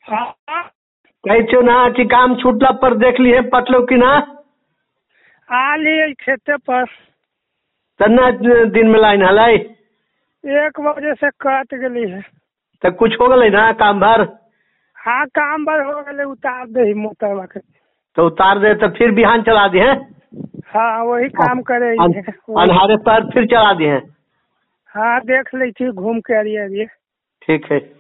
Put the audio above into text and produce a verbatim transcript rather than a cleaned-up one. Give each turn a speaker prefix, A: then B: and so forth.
A: हाँ
B: कहे छो ना कि काम छूटला पर देख लिए पटलो कि ना
A: आ लिए खेते पर
B: तना दिन में लाइन हलाई
A: एक बजे से कट गई है।
B: तो कुछ हो गए ना काम भर।
A: हाँ काम भर हो गए, उतार दे मोटरवा के।
B: तो उतार दे तो फिर बिहान चला दिए हैं।
A: हाँ वही काम करे ही है।
B: अनहारे पर फिर चला दिए हैं।
A: हाँ देख ली थी घूम के अरिए अरिए।
B: ठीक है।